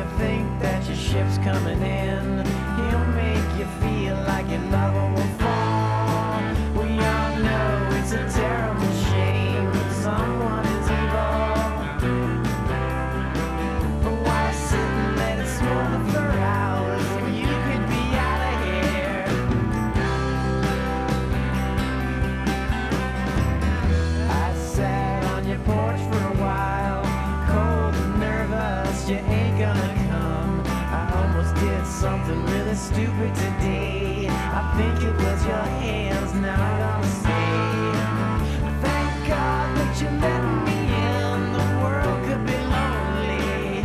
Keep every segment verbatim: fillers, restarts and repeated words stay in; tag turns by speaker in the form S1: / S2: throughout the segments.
S1: think that your ship's coming in. He'll make you feel like your lover will fall. We all know it's a terrible shame that someone is involved. But why sit and let it smolder for hours when you could be out of here? I sat on your porch for a while, cold and nervous, you ain't gonna come. I almost did something really stupid today. I think it was your hands, now I'm gonna say thank God that you let me in. The world could be lonely.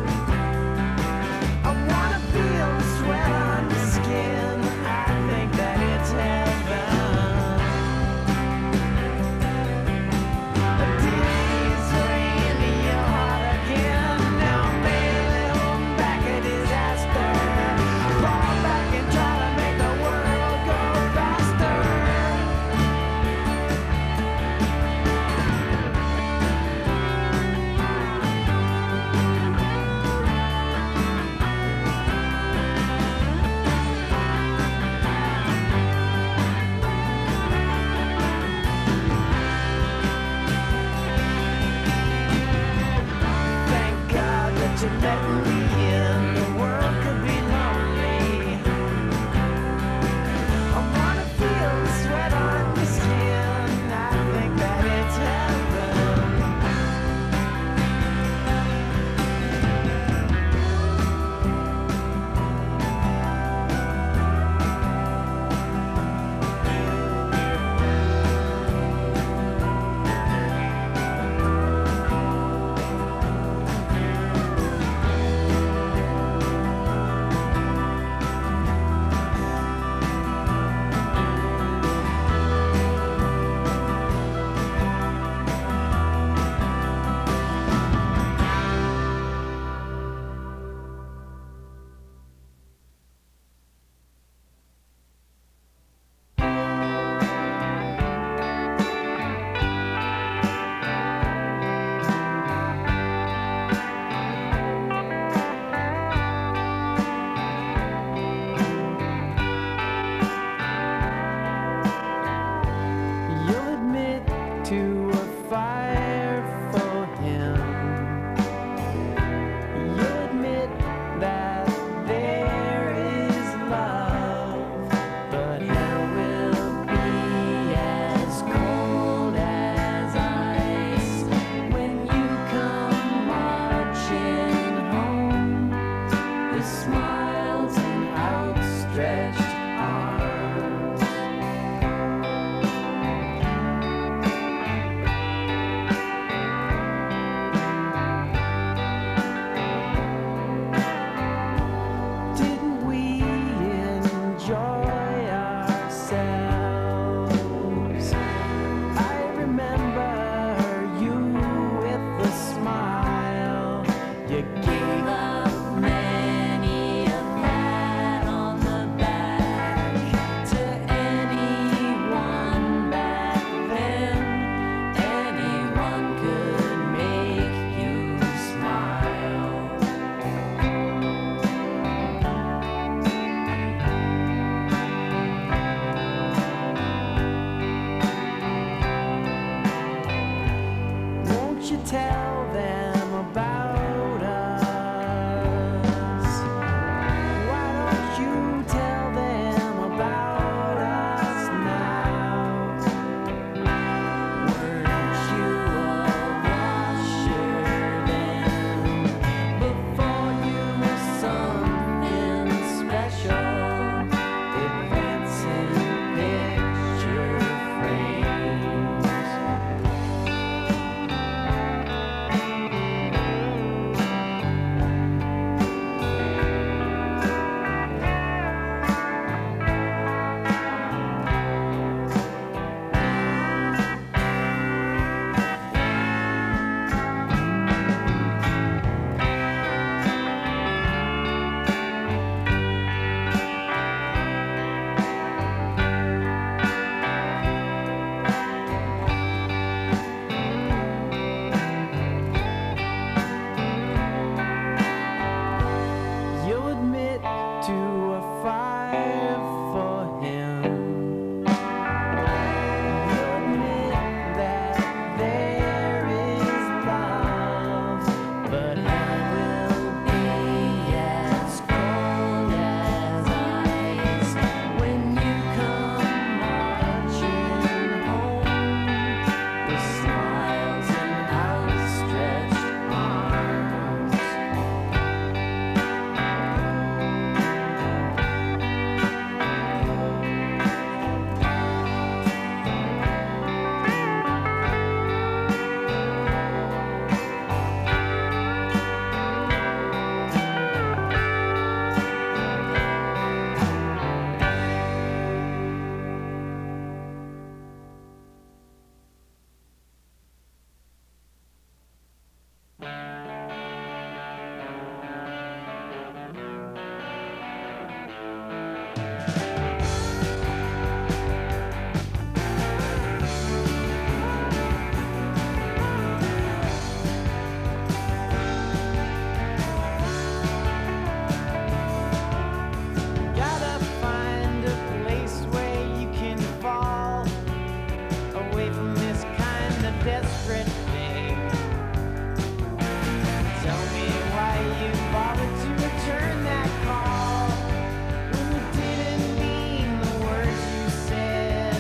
S1: I wanna feel the sweat on your skin. I think that it's heaven. A day's rain in your heart again. Now maybe hold back a disaster. Fall back and try to make the world go faster. Thank God that you let me in. The world could be lonely. I wanna feel the sweat on your skin. I think that it's heaven. You'll admit to a fire for him. You'll admit that there is love, but hell will be as cold as ice when you come marching home with smiles and outstretched arms. Didn't we enjoy ourselves? I remember you with a smile. You gave up many a pat on the back to anyone back then. Anyone could make you smile. Won't you tell them about us? but heaven will be as cold as ice when you come marching home with smiles and outstretched arms. Gotta find a place where you can fall away from this kind of desperate thing. Tell me why you bothered to return that call when you didn't mean the words you said.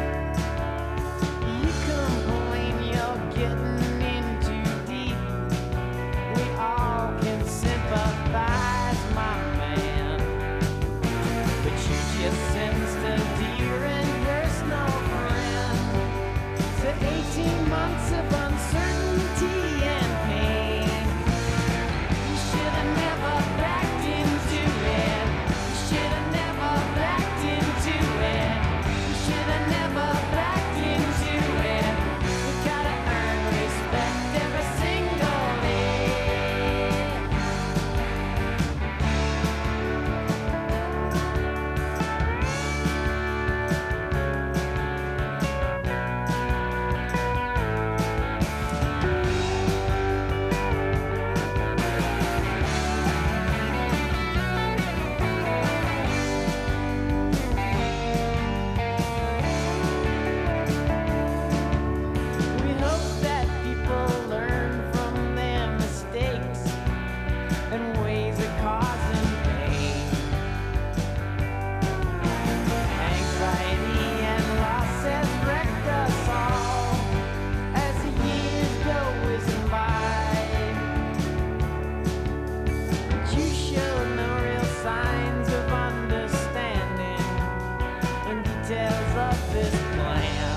S1: You complain you're getting in too deep. We all can sympathize, my man. But you just sensed a dear and personal friend to eighteen months of uncertainty and pain. You should have never backed into it. You should have never backed into it. You should have never backed into it. You gotta earn respect every single day. We hope that people learn from their mistakes and ways of causing pain. Anxiety and loss has wrecked us all as the years go whizzing by. But you showed no real signs of understanding the details of this plan.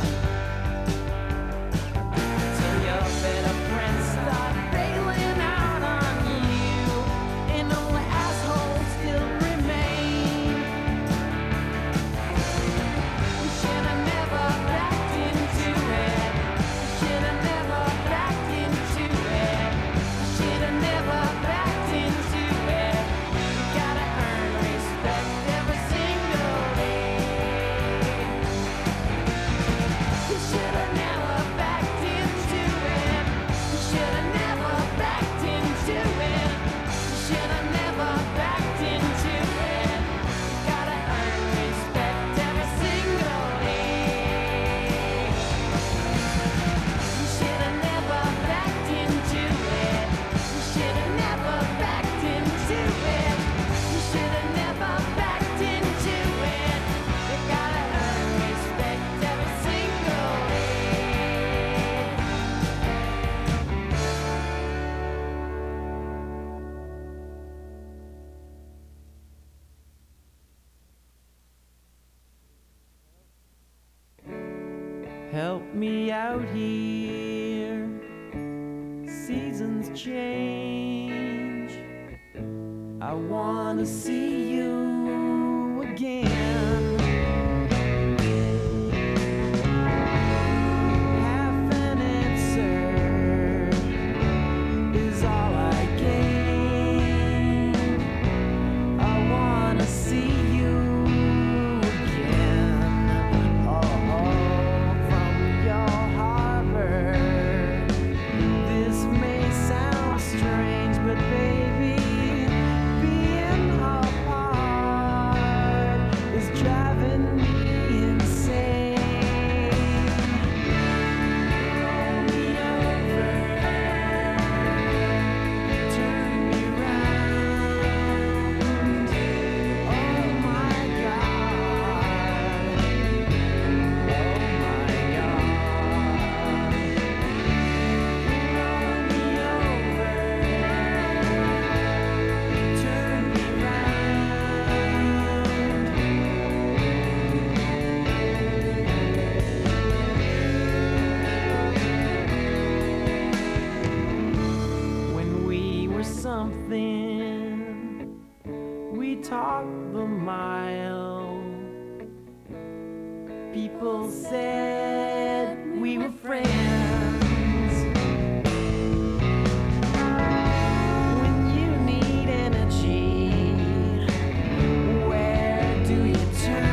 S1: So your better friends start bailing out on you, and old assholes still remain. You should have never backed into it. You should have never backed into it. You should have never backed into it. You gotta earn respect every single day. You should have never backed into it. You should have never backed into it. You should have never backed into it. You gotta earn respect every single day. You should have never backed into it. You should have never backed into it. You should have never backed into it. You gotta earn respect every single day. Help me out here. Seasons change. I wanna see you again. Half an answer is all I gain. I wanna see you again. Oh, from your harbor. This may sound strange, but baby, being apart is driving something. We talked the mile. People said we were friends. When you need energy, where do you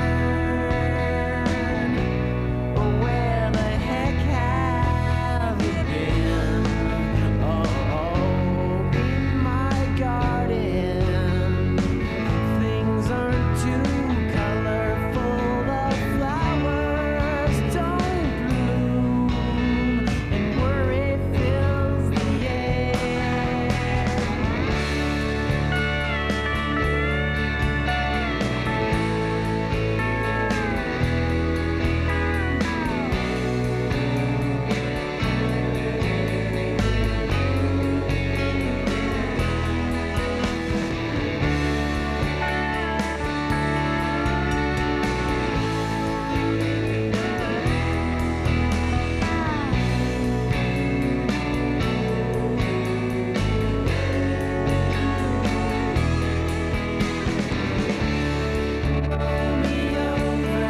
S1: turn? Or where the heck have you been? Oh, in my garden, things aren't too colorful. The flowers don't bloom, and worry fills the air. Roll me over,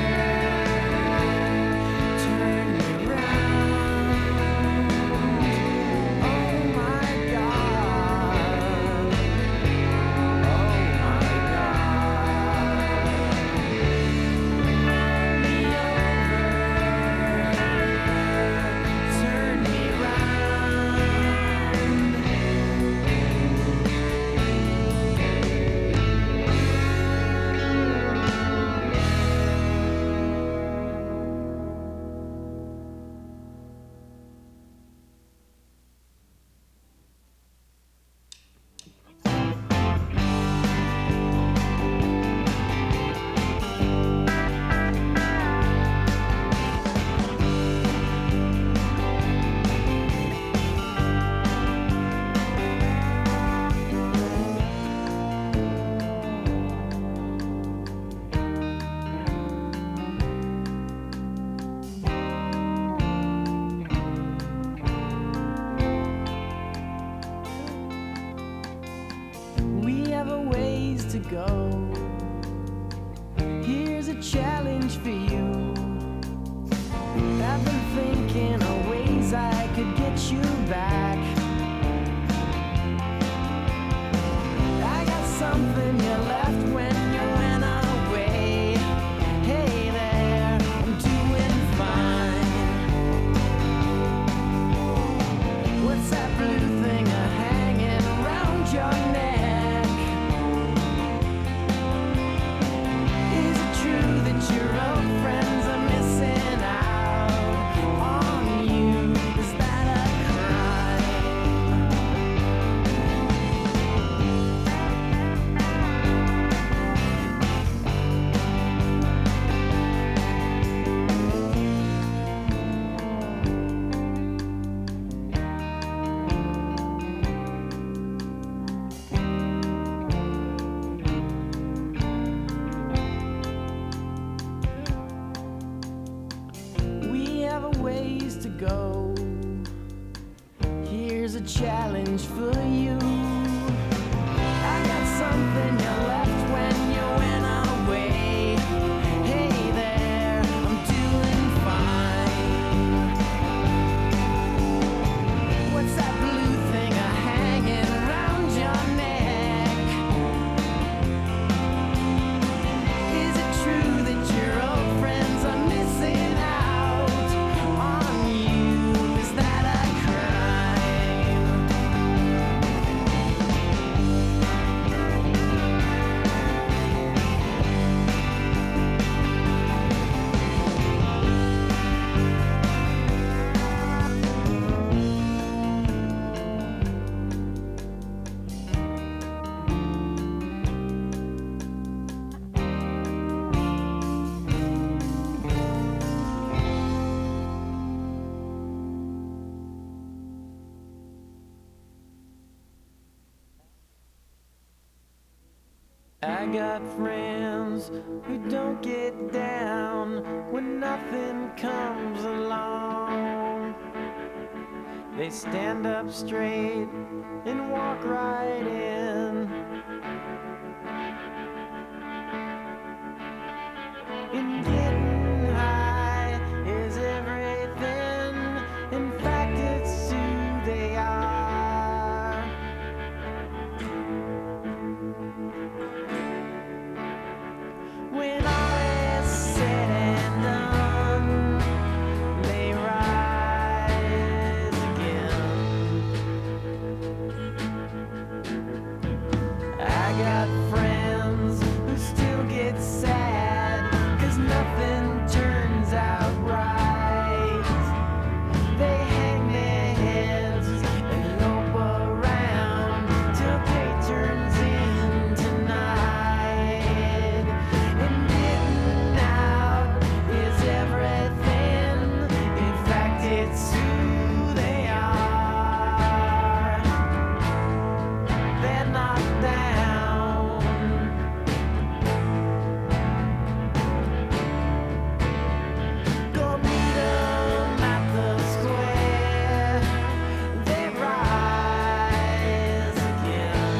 S1: turn me round. Oh my God, oh my God. Roll me over, turn me round. We have a ways to go. Here's a challenge for you. I've been thinking of ways I could get you back. I got something you left when you went away. Hey there, I'm doing fine. What's that blue thing uh, hanging around your neck? Is it true that your old friends are missing out on you? Is that a crime? We have a ways to go. Here's a challenge for you. I got something you left when you went away. Hey there, I'm doing fine. What's that blue thing uh, hanging around your neck? Is it true that your old friends are missing out on you? Is that a crime? I got friends who don't get down when nothing comes along. They stand up straight and walk right got friends who still get sad, 'cause nothing turns out right. They hang their heads and lope around till day turns into night. And getting out is everything. In fact, it's who they are. They're knocked down. Go meet 'em at the square. They rise again.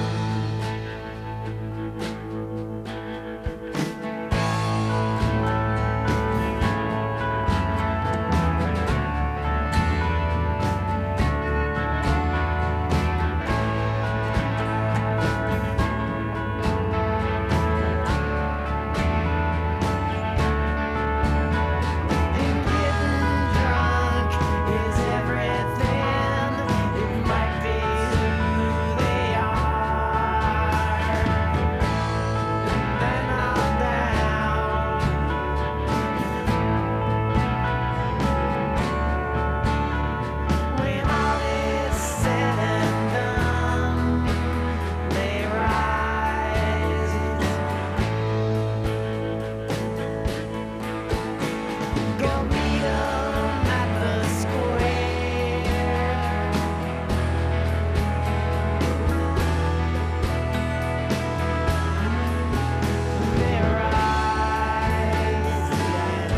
S1: And getting drunk is everything. It might be who they are. They're knocked down. When all is said and done, they rise. Go meet 'em at the square. They rise again.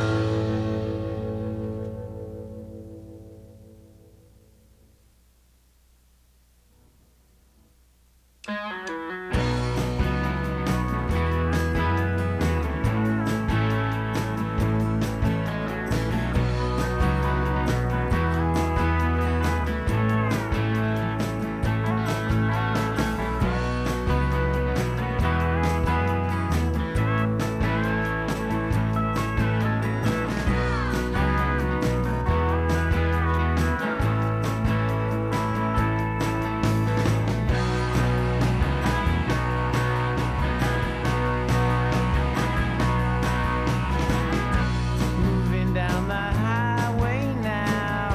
S1: Moving down the highway now.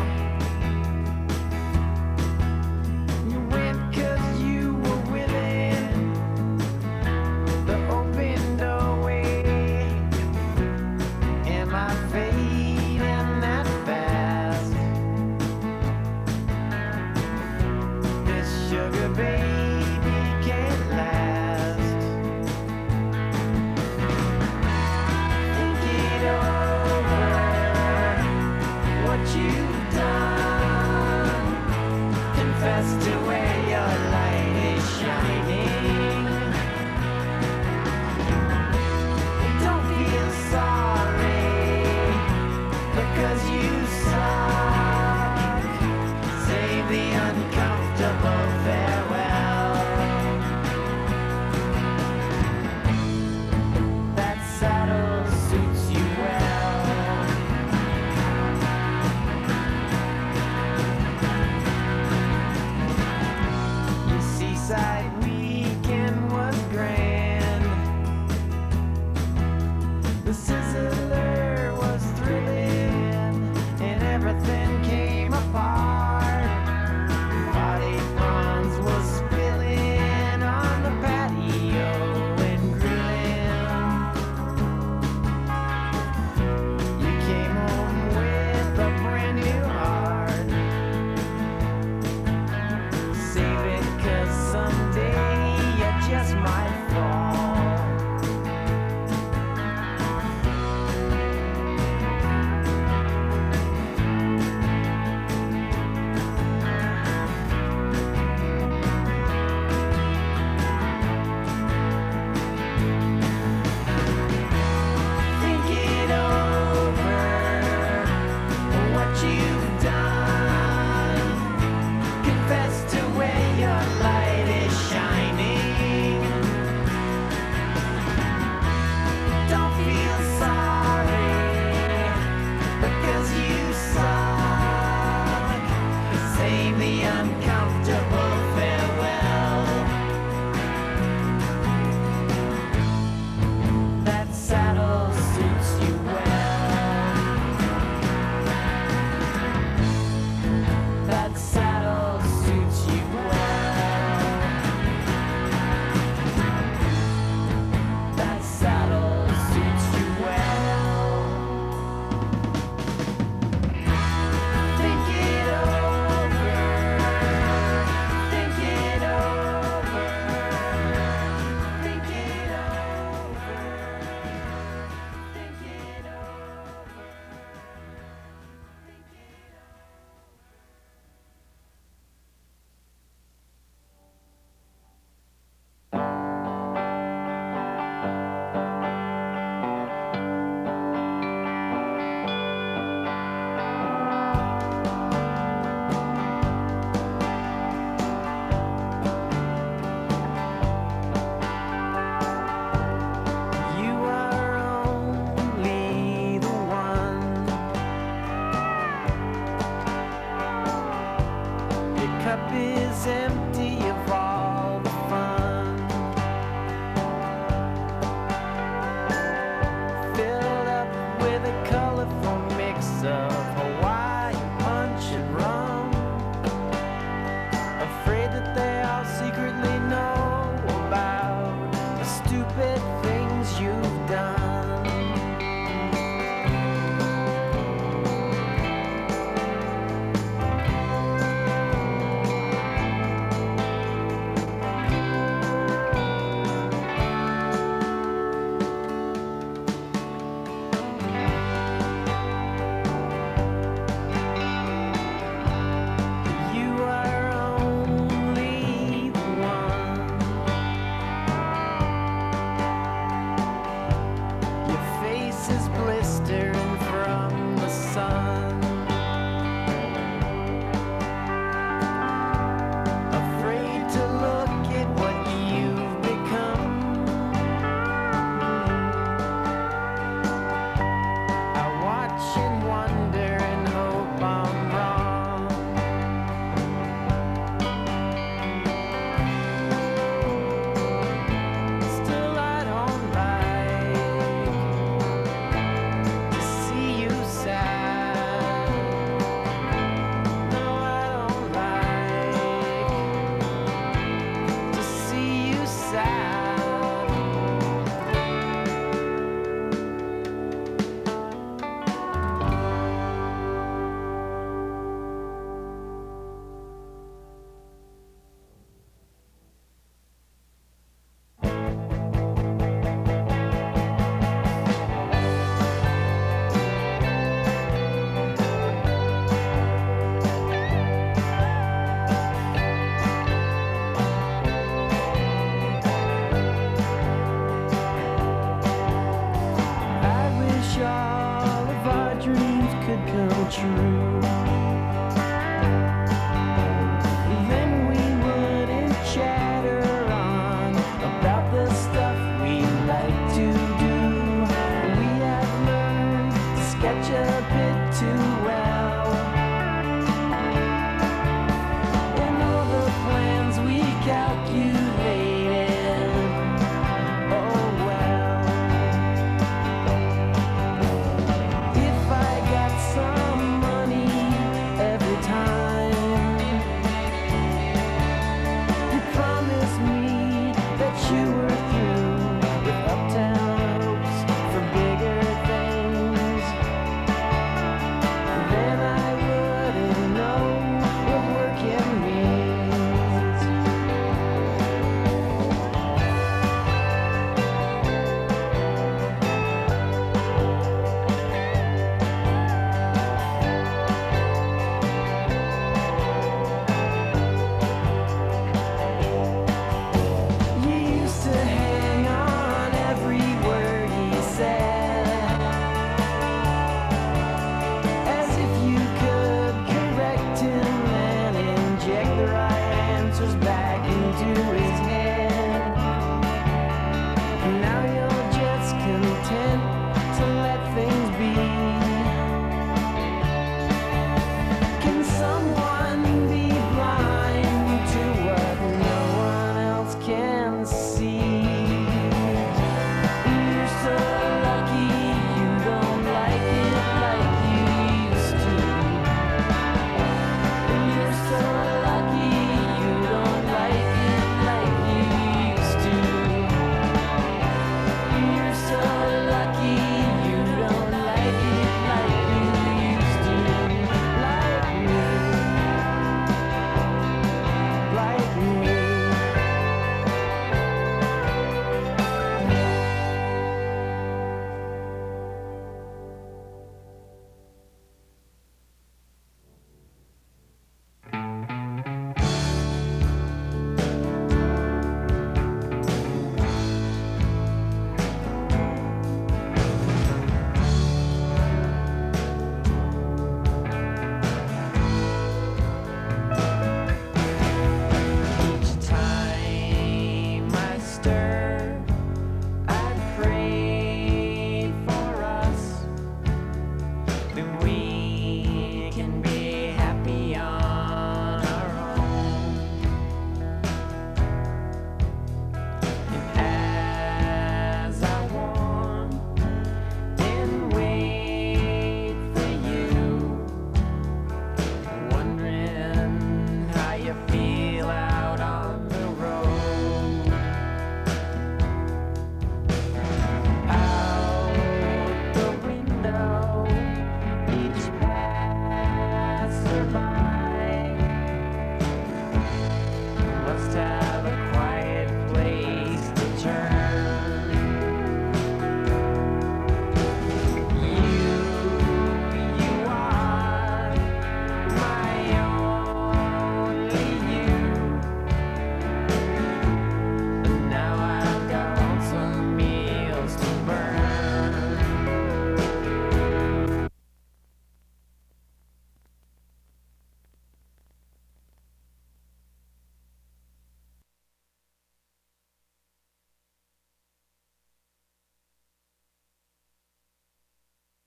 S1: You went 'cause you were willing. The open doorway. Am I fading that fast? This sugar baby